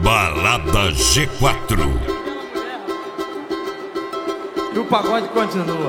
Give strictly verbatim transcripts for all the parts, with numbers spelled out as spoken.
Balada G quatro. E o pagode continua.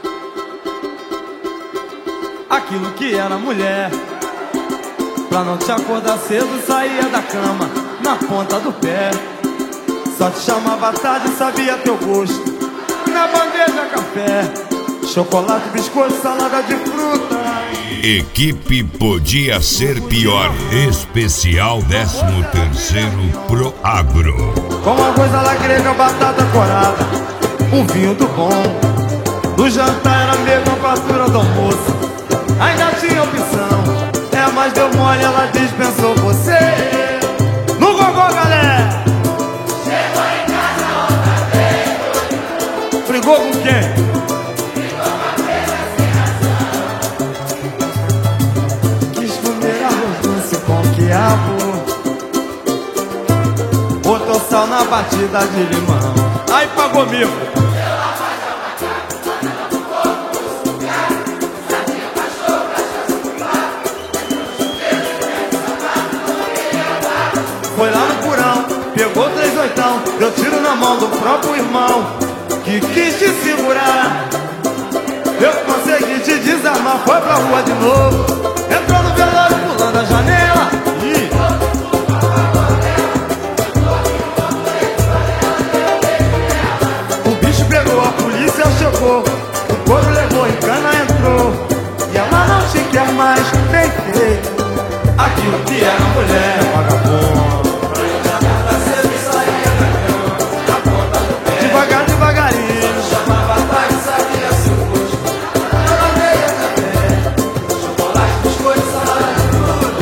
Aquilo que era mulher, pra não te acordar cedo, saía da cama na ponta do pé. Só te chamava tarde e sabia teu gosto. Na bandeja café, chocolate, biscoito, salada de fruta. Equipe Podia Ser Pior. Especial décimo terceiro Pro Agro. Com uma coisa lá grega, batata corada, um vinho do bom. No jantar era a mesma fartura do almoço. Ainda tinha opção, é, mas deu mole, ela dispensou você. No gogó, galera! Chegou em casa outra vez. Brigou com quem? Brigou com a presa sem razão. Quis comer arroz doce com quiabo, botou sal na batida de limão. Aí pagou mil. Foi lá no porão, pegou três oitão, deu tiro na mão do próprio irmão, que quis te segurar. Eu consegui te desarmar, foi pra rua de novo. Entrou no velório pulando a janela. Ih. O bicho pegou, a polícia chegou, o couro levou e cana entrou. E ela não te quer mais, bem feito. Aquilo que era mulher, vagabundo. Devagar, devagarinho, Chamava tarde e sabia seu gosto. Na bandeja café, chocolate, biscoito, salada de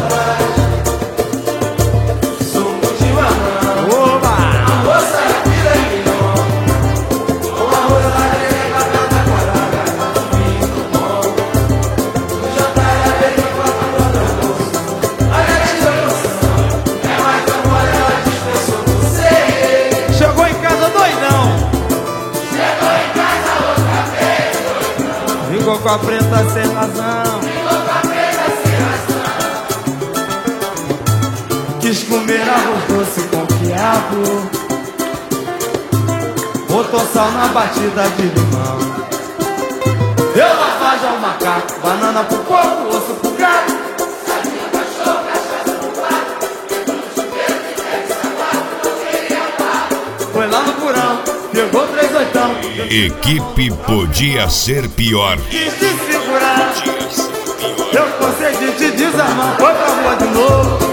frutas, suco de mamão. oba! A moça era filha de milhão. Com arroz lá grega, batata corada, vinho do bom. No jantar era bem com a fatura do almoço. Ainda tinha opção, é mais que amor, ela dispensou você. Chegou em casa doidão, Chegou em casa outra vez. ficou com a preta sem razão. Ficou com a presa sem razão. Quis comer arroz doce com quiabo, botou sal na batida de limão. Deu lavagem ao macaco, banana pro porco, osso pro gato. Sabia cachorro, cachaça no quarto. Entrou no chuveiro, que pega sapato, não queria papo. Foi lá no porão, pegou três oitão, Equipe Podia Ser Pior. quis te segurar. Eu consegui te desarmar, foi pra rua de novo.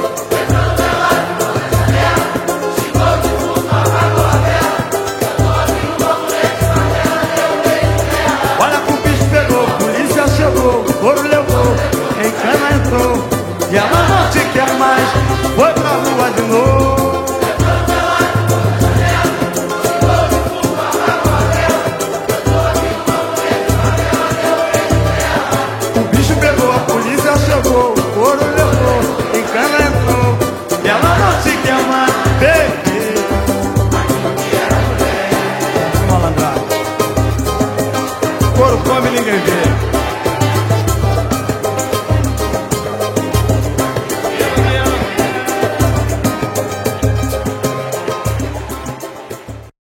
Olha que o bicho pegou, polícia chegou, o couro levou, em cana entrou. E ela não te quer mais, foi pra rua de novo. O bicho pegou, a polícia chegou, o couro levou, em cana entrou. E ela não te quer mais, baby. Malandrado. Couro come, ninguém vê.